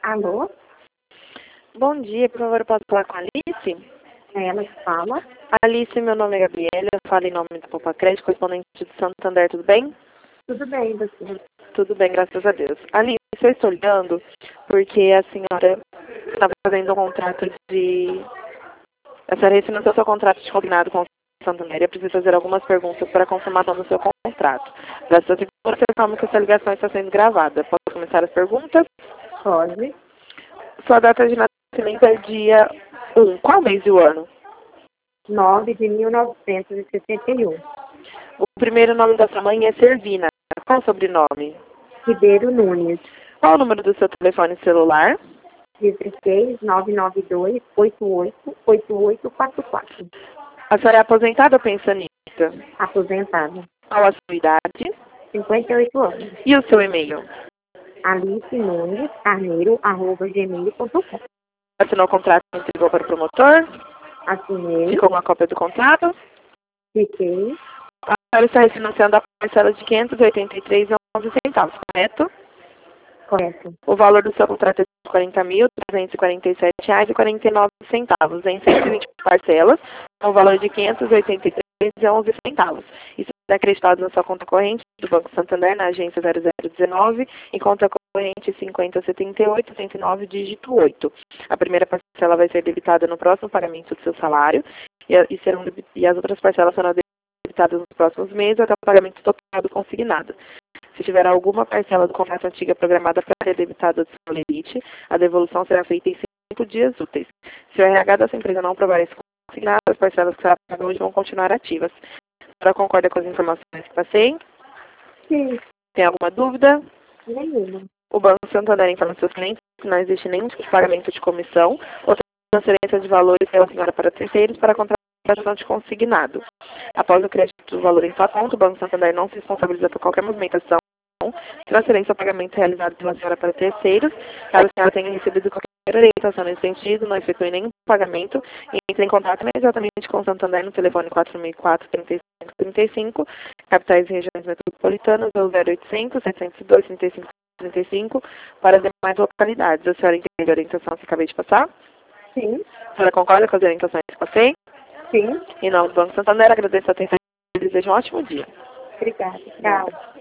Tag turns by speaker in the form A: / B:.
A: Alô?
B: Bom dia, por favor, eu posso falar com a Alice?
A: É ela que fala.
B: Alice, meu nome é Gabriela, eu falo em nome do Poupa Crédito, correspondente de Santander, tudo bem?
A: Tudo bem, você?
B: Tudo bem, graças a Deus. Alice, eu estou olhando porque a senhora estava fazendo um contrato de... A senhora refinanciou seu contrato de combinado com o Santander. Eu preciso fazer algumas perguntas para a confirmação do seu contrato. Graças a Deus, você informa que essa ligação está sendo gravada. Posso começar as perguntas?
A: Pode.
B: Sua data de nascimento é dia 1. Qual mês e o ano?
A: 9 de 1961.
B: O primeiro nome da sua mãe é Servina. Qual o sobrenome?
A: Ribeiro Nunes.
B: Qual o número do seu telefone celular?
A: 16 992 88 8844.
B: A senhora é aposentada ou pensionista?
A: Aposentada.
B: Qual a sua idade?
A: 58 anos.
B: E o seu e-mail?
A: Alice Nunes Carneiro@gmail.com.
B: Assinou o contrato e entregou para o promotor?
A: Assinei.
B: Ficou uma cópia do contrato?
A: Fiquei.
B: A senhora está refinanciando a parcela de R$ 583,11, correto?
A: Correto.
B: O valor do seu contrato é de R$ 40.347,49 em 120 parcelas, com o valor de R$ 583,11. Isso é acreditado na sua conta corrente do Banco Santander, na agência 0019, em conta corrente 5078-109, dígito 8. A primeira parcela vai ser debitada no próximo pagamento do seu salário e as outras parcelas serão debitadas nos próximos meses até o pagamento total do consignado. Se tiver alguma parcela do contrato antiga programada para ser debitada do seu limite, a devolução será feita em 5 dias úteis. Se o RH dessa empresa não aprovar esse consignado, as parcelas que serão pagadas hoje vão continuar ativas. A senhora concorda com as informações que passei?
A: Sim.
B: Tem alguma dúvida?
A: Nenhuma.
B: O Banco Santander informa seus clientes que não existe nenhum tipo de pagamento de comissão ou transferência de valores pela senhora para terceiros para contratação de consignado. Após o crédito do valor em sua conta, o Banco Santander não se responsabiliza por qualquer movimentação, transferência ou pagamento realizado pela senhora para terceiros. Caso a senhora tenha recebido qualquer orientação nesse sentido, não efetue nenhum pagamento, entre em contato imediatamente com o Santander no telefone 4004-3535, capitais e regiões metropolitanas, ou 0800 702 3535, para as demais localidades. A senhora entende a orientação que acabei de passar?
A: Sim.
B: A senhora concorda com as orientações que passei?
A: Sim.
B: Em nome do Banco Santander, agradeço a atenção e desejo um ótimo dia.
A: Obrigada. Tchau.